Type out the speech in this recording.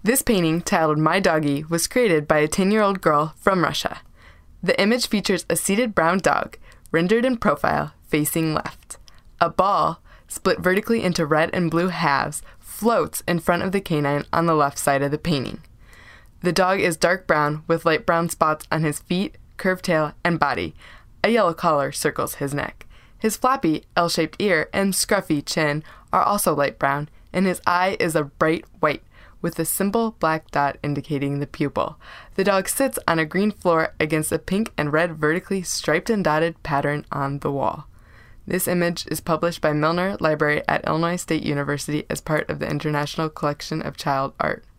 This painting, titled My Doggie, was created by a 10-year-old girl from Russia. The image features a seated brown dog, rendered in profile, facing left. A ball, split vertically into red and blue halves, floats in front of the canine on the left side of the painting. The dog is dark brown with light brown spots on his feet, curved tail, and body. A yellow collar circles his neck. His floppy, L-shaped ear and scruffy chin are also light brown, and his eye is a bright white, with a simple black dot indicating the pupil. The dog sits on a green floor against a pink and red vertically striped and dotted pattern on the wall. This image is published by Milner Library at Illinois State University as part of the International Collection of Child Art.